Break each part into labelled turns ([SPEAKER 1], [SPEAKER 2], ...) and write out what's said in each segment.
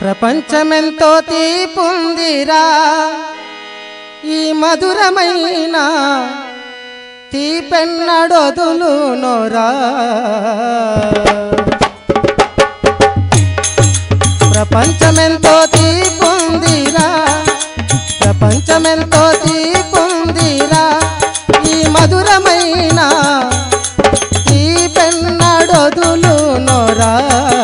[SPEAKER 1] ప్రపంచమెంతో తీపుందిరా ఈ మధురమైన తీపెన్నడొదులునోరా ప్రపంచమెంతో తీపుందిరా ప్రపంచమెంతో తీపుందిరా ఈ మధురమైన తీపెన్నడొదులునోరా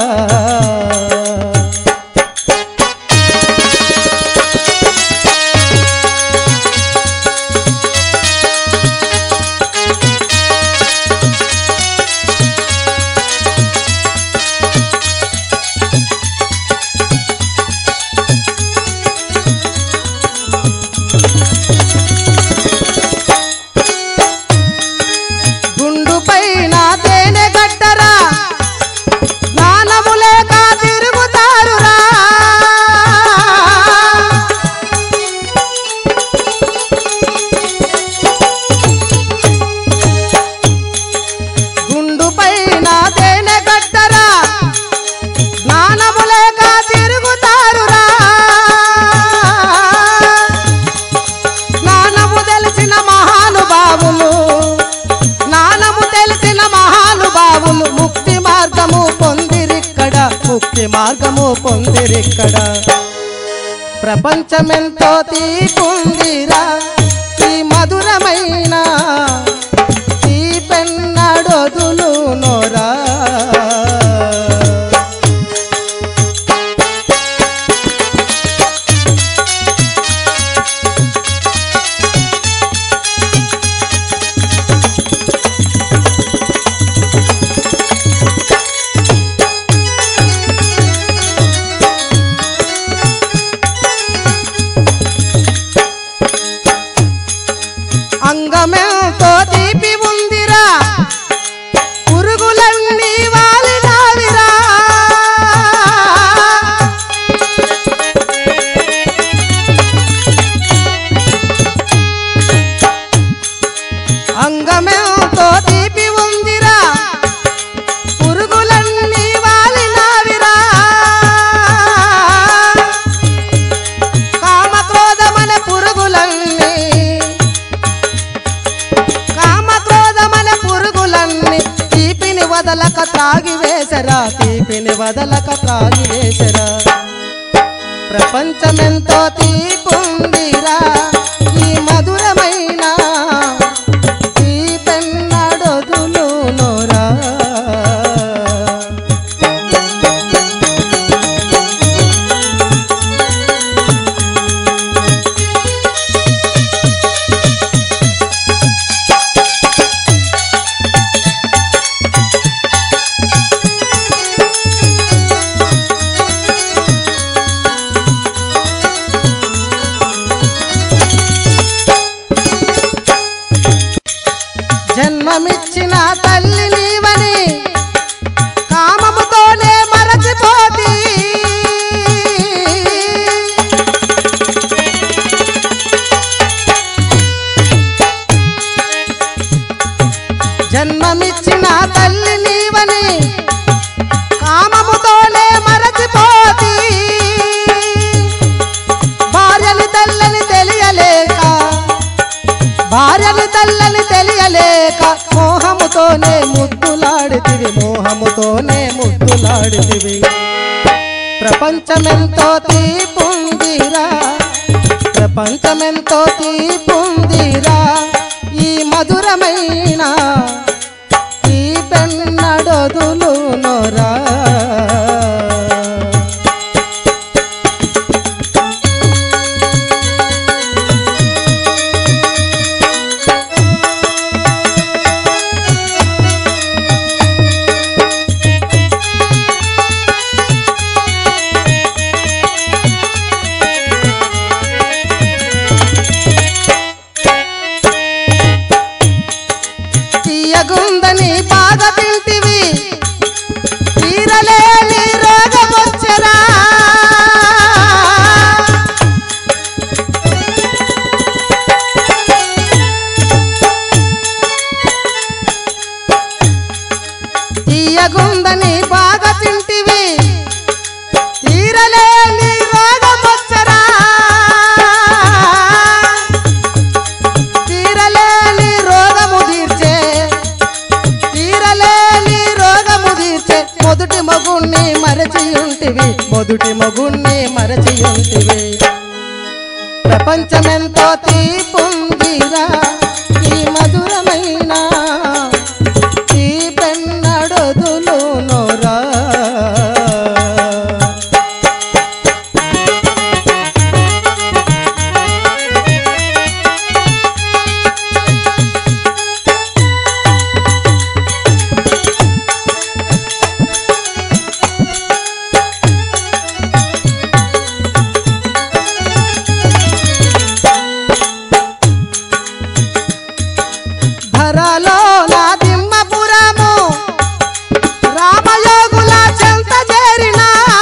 [SPEAKER 1] మార్గము పొందిరిక్కడ ప్రపంచమెంతో తీపుందిరా ఈ మధురమైన తీపెన్నడొదులునోరా అంగమెంతో తీపి ఉందిరా పురుగులన్నీ వాలినావిరా అంగమెంతో తీపి ఉందిరా పురుగులన్నీ వాలినావిరా కామక్రోధమనే పురుగులన్నీ వదలక త్రాగివేసరా తీపిని వదలక త్రాగివేసరా ప్రపంచమెంతో తీపుందిరా ఈ మధురమైన తీపెన్నడొదులునోరా జన్మమిచ్చిన తల్లి నీవని కామముతోనే మరచిపోతి జన్మమిచ్చిన తల్లి నీవని కామముతోనే మరచిపోతి భార్యని తల్లని తెలియలేక మోహముతోనే ముద్దులాడితివి ప్రపంచమెంతో తీపుందిరా ప్రపంచమెంతో తీపుందిరా ఈ మధురమైన తీపెన్నడొదులునోరా తీయగుందని బాగా తింటివి తీర మొదటి మగుణ్ణి మరచి ఉంటివి, మొదటి మగుణ్ణి మరచి ఉంటివి. ప్రపంచమెంతో తీపుందిరా ఈ మధురమైన తీపెన్నడొదులునోరా. ధరలో నా దిమ్మపురము రామయోగుల చెంత చేరిన,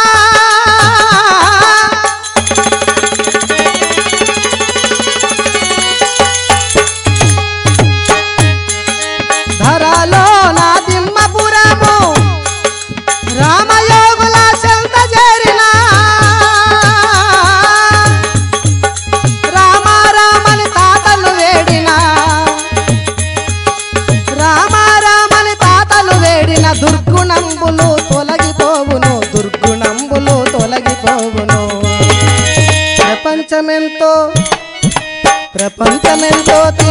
[SPEAKER 1] ధరలో నా దిమ్మపురము రామయోగుల చెంత చేరిన, రామ రామని తాతలు వేడిన, రామ రామని తాతలు వేడిన దుర్గుణంబులు తొలగిపోవును, దుర్గుణంబులు తొలగిపోవును. ప్రపంచమెంతో